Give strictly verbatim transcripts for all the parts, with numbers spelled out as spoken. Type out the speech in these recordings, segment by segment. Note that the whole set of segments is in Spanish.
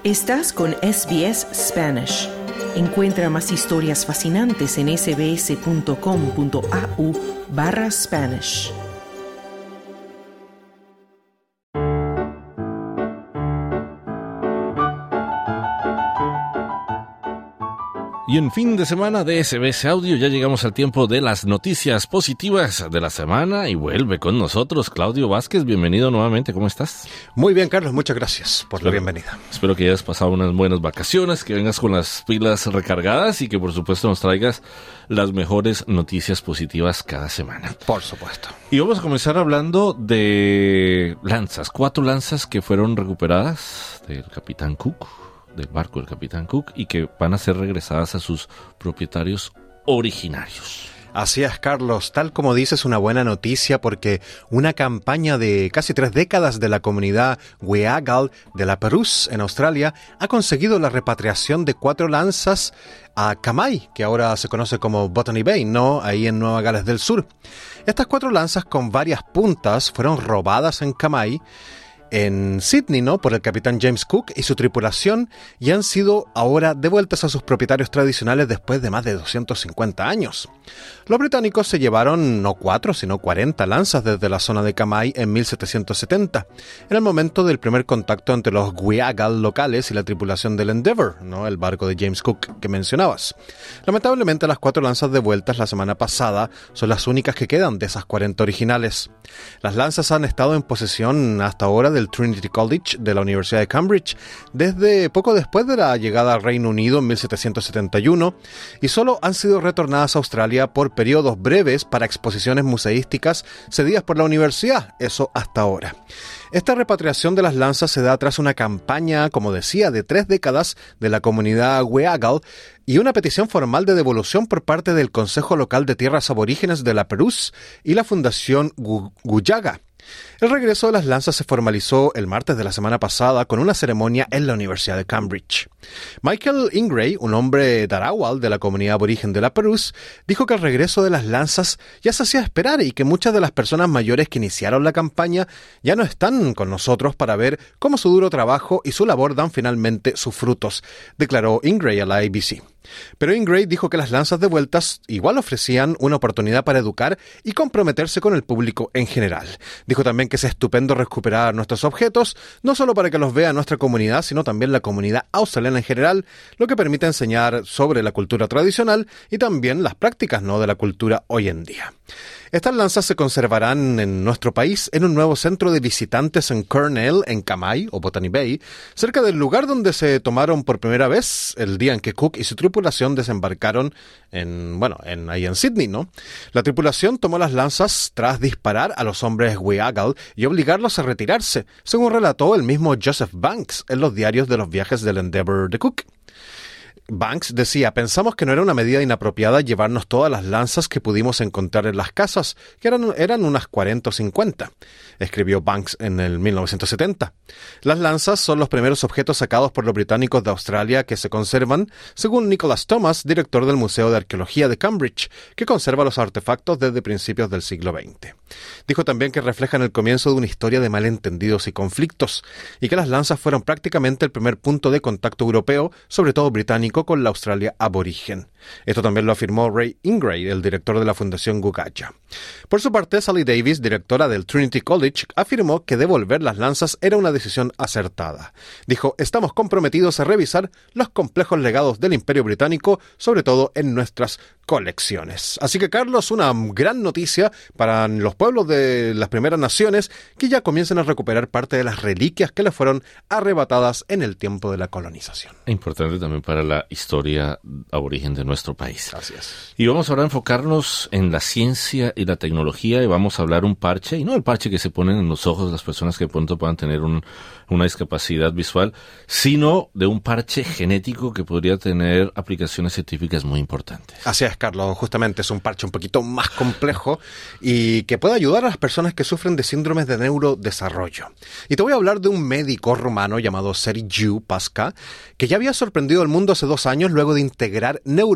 Estás con S B S Spanish. Encuentra más historias fascinantes en sbs.com.au barra Spanish. Y en fin de semana de S B S Audio ya llegamos al tiempo de las noticias positivas de la semana y vuelve con nosotros Claudio Vázquez. Bienvenido nuevamente, ¿cómo estás? Muy bien, Carlos, muchas gracias por espero, la bienvenida. Espero que hayas pasado unas buenas vacaciones, que vengas con las pilas recargadas y que por supuesto nos traigas las mejores noticias positivas cada semana. Por supuesto. Y vamos a comenzar hablando de lanzas, cuatro lanzas que fueron recuperadas del Capitán Cook. del barco del Capitán Cook y que van a ser regresadas a sus propietarios originarios. Así es, Carlos. Tal como dices, una buena noticia porque una campaña de casi tres décadas de la comunidad Weagal de la Perouse en Australia ha conseguido la repatriación de cuatro lanzas a Kamai, que ahora se conoce como Botany Bay, ¿no? Ahí en Nueva Gales del Sur. Estas cuatro lanzas con varias puntas fueron robadas en Kamai, en Sydney, ¿no?, por el capitán James Cook y su tripulación, y han sido ahora devueltas a sus propietarios tradicionales después de más de doscientos cincuenta años. Los británicos se llevaron no cuatro, sino cuarenta lanzas desde la zona de Kamai en mil setecientos setenta, en el momento del primer contacto entre los Weagal locales y la tripulación del Endeavour, ¿no?, el barco de James Cook que mencionabas. Lamentablemente, las cuatro lanzas devueltas la semana pasada son las únicas que quedan de esas cuarenta originales. Las lanzas han estado en posesión hasta ahora del Trinity College de la Universidad de Cambridge desde poco después de la llegada al Reino Unido en mil setecientos setenta y uno y solo han sido retornadas a Australia por periodos breves para exposiciones museísticas cedidas por la universidad, eso hasta ahora. Esta repatriación de las lanzas se da tras una campaña, como decía, de tres décadas de la comunidad Weagal y una petición formal de devolución por parte del Consejo Local de Tierras Aborígenes de la Perouse y la Fundación Guyaga. El regreso de las lanzas se formalizó el martes de la semana pasada con una ceremonia en la Universidad de Cambridge. Michael Ingray, un hombre darawal de la comunidad aborigen de la Perouse, dijo que el regreso de las lanzas ya se hacía esperar y que muchas de las personas mayores que iniciaron la campaña ya no están con nosotros para ver cómo su duro trabajo y su labor dan finalmente sus frutos, declaró Ingray a la A B C. Pero Ingray dijo que las lanzas devueltas igual ofrecían una oportunidad para educar y comprometerse con el público en general. Dijo también que es estupendo recuperar nuestros objetos, no solo para que los vea nuestra comunidad, sino también la comunidad australiana en general, lo que permite enseñar sobre la cultura tradicional y también las prácticas, ¿no?, de la cultura hoy en día. Estas lanzas se conservarán en nuestro país en un nuevo centro de visitantes en Cornell, en Kamai, o Botany Bay, cerca del lugar donde se tomaron por primera vez el día en que Cook y su tripulación desembarcaron en, bueno, en, ahí en Sydney, ¿no? La tripulación tomó las lanzas tras disparar a los hombres Weagal y obligarlos a retirarse, según relató el mismo Joseph Banks en los diarios de los viajes del Endeavour de Cook. Banks decía, pensamos que no era una medida inapropiada llevarnos todas las lanzas que pudimos encontrar en las casas, que eran, eran unas cuarenta o cincuenta, escribió Banks en el mil novecientos setenta. Las lanzas son los primeros objetos sacados por los británicos de Australia que se conservan, según Nicholas Thomas, director del Museo de Arqueología de Cambridge, que conserva los artefactos desde principios del siglo veinte. Dijo también que reflejan el comienzo de una historia de malentendidos y conflictos, y que las lanzas fueron prácticamente el primer punto de contacto europeo, sobre todo británico, con la Australia aborigen. Esto también lo afirmó Ray Ingray, el director de la Fundación Guyaga. Por su parte, Sally Davis, directora del Trinity College, afirmó que devolver las lanzas era una decisión acertada. Dijo, estamos comprometidos a revisar los complejos legados del Imperio Británico, sobre todo en nuestras colecciones. Así que, Carlos, una gran noticia para los pueblos de las primeras naciones que ya comienzan a recuperar parte de las reliquias que les fueron arrebatadas en el tiempo de la colonización. Importante también para la historia aborigen de nuestro país. Así es. Y vamos ahora a enfocarnos en la ciencia y la tecnología y vamos a hablar un parche, y no el parche que se ponen en los ojos de las personas que de pronto puedan tener un, una discapacidad visual, sino de un parche genético que podría tener aplicaciones científicas muy importantes. Así es, Carlos. Justamente es un parche un poquito más complejo y que puede ayudar a las personas que sufren de síndromes de neurodesarrollo. Y te voy a hablar de un médico rumano llamado Sergiu Pasca, que ya había sorprendido al mundo hace dos años luego de integrar neuro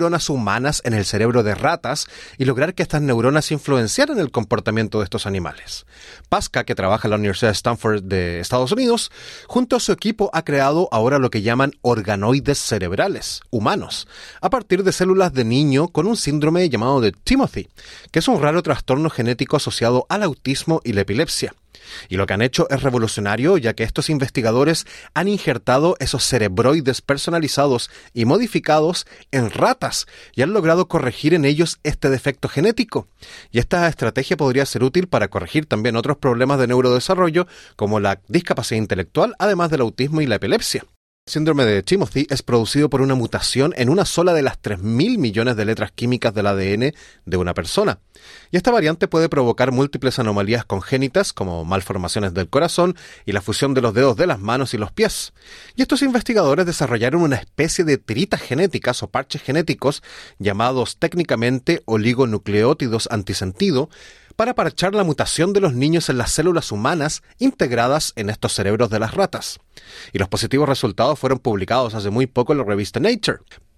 neuronas humanas en el cerebro de ratas y lograr que estas neuronas influenciaran el comportamiento de estos animales. Pasca, que trabaja en la Universidad de Stanford de Estados Unidos, junto a su equipo ha creado ahora lo que llaman organoides cerebrales, humanos, a partir de células de niño con un síndrome llamado de Timothy, que es un raro trastorno genético asociado al autismo y la epilepsia. Y lo que han hecho es revolucionario, ya que estos investigadores han injertado esos cerebroides personalizados y modificados en ratas y han logrado corregir en ellos este defecto genético. Y esta estrategia podría ser útil para corregir también otros problemas de neurodesarrollo, como la discapacidad intelectual, además del autismo y la epilepsia. El síndrome de Timothy es producido por una mutación en una sola de las tres mil millones de letras químicas del A D N de una persona. Y esta variante puede provocar múltiples anomalías congénitas, como malformaciones del corazón y la fusión de los dedos de las manos y los pies. Y estos investigadores desarrollaron una especie de tiritas genéticas o parches genéticos, llamados técnicamente oligonucleótidos antisentido, para parchar la mutación de los niños en las células humanas integradas en estos cerebros de las ratas. Y los positivos resultados fueron publicados hace muy poco en la revista Nature.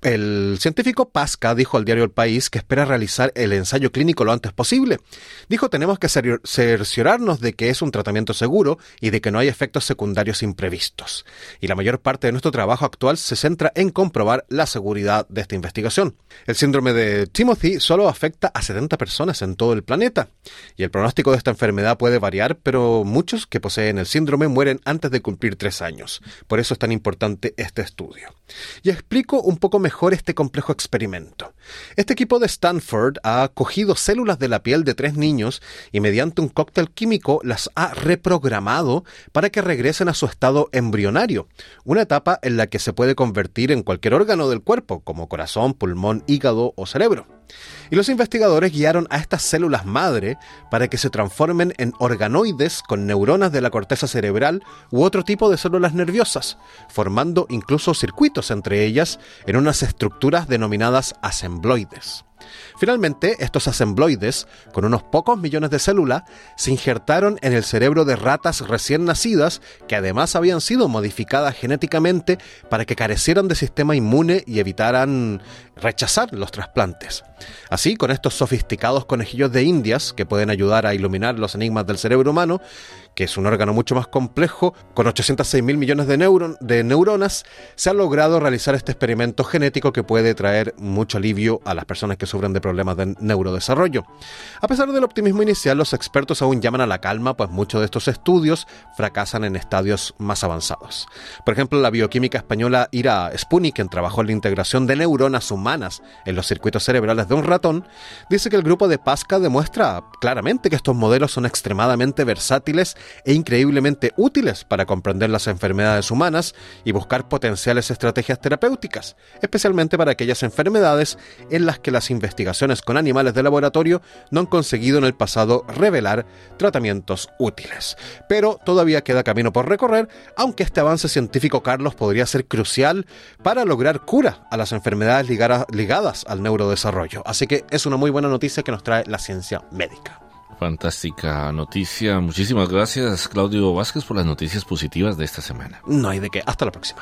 El científico Pasca dijo al diario El País que espera realizar el ensayo clínico lo antes posible. Dijo: tenemos que cerciorarnos de que es un tratamiento seguro y de que no hay efectos secundarios imprevistos. Y la mayor parte de nuestro trabajo actual se centra en comprobar la seguridad de esta investigación. El síndrome de Timothy solo afecta a setenta personas en todo el planeta. Y el pronóstico de esta enfermedad puede variar, pero muchos que poseen el síndrome mueren antes de cumplir tres años. Por eso es tan importante este estudio. Y explico un poco mejor este complejo experimento. Este equipo de Stanford ha cogido células de la piel de tres niños y mediante un cóctel químico las ha reprogramado para que regresen a su estado embrionario, una etapa en la que se puede convertir en cualquier órgano del cuerpo, como corazón, pulmón, hígado o cerebro. Y los investigadores guiaron a estas células madre para que se transformen en organoides con neuronas de la corteza cerebral u otro tipo de células nerviosas, formando incluso circuitos entre ellas en unas estructuras denominadas asembloides. Finalmente, estos asembloides, con unos pocos millones de células, se injertaron en el cerebro de ratas recién nacidas que además habían sido modificadas genéticamente para que carecieran de sistema inmune y evitaran rechazar los trasplantes. Así, con estos sofisticados conejillos de indias que pueden ayudar a iluminar los enigmas del cerebro humano, que es un órgano mucho más complejo, con ochocientos seis mil millones de, neuro- de neuronas, se ha logrado realizar este experimento genético que puede traer mucho alivio a las personas que sufren de problemas de neurodesarrollo. A pesar del optimismo inicial, los expertos aún llaman a la calma, pues muchos de estos estudios fracasan en estadios más avanzados. Por ejemplo, la bioquímica española Ira Spuni, quien trabajó en la integración de neuronas humanas en los circuitos cerebrales de un ratón, dice que el grupo de Pasca demuestra claramente que estos modelos son extremadamente versátiles e increíblemente útiles para comprender las enfermedades humanas y buscar potenciales estrategias terapéuticas, especialmente para aquellas enfermedades en las que las investigaciones con animales de laboratorio no han conseguido en el pasado revelar tratamientos útiles. Pero todavía queda camino por recorrer, aunque este avance científico, Carlos, podría ser crucial para lograr cura a las enfermedades ligadas al neurodesarrollo. Así que es una muy buena noticia que nos trae la ciencia médica. Fantástica noticia. Muchísimas gracias, Claudio Vázquez, por las noticias positivas de esta semana. No hay de qué. Hasta la próxima.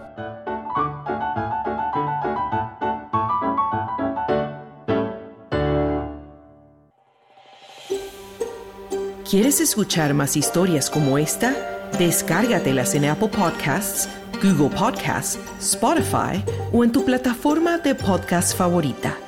¿Quieres escuchar más historias como esta? Descárgatelas en Apple Podcasts, Google Podcasts, Spotify o en tu plataforma de podcast favorita.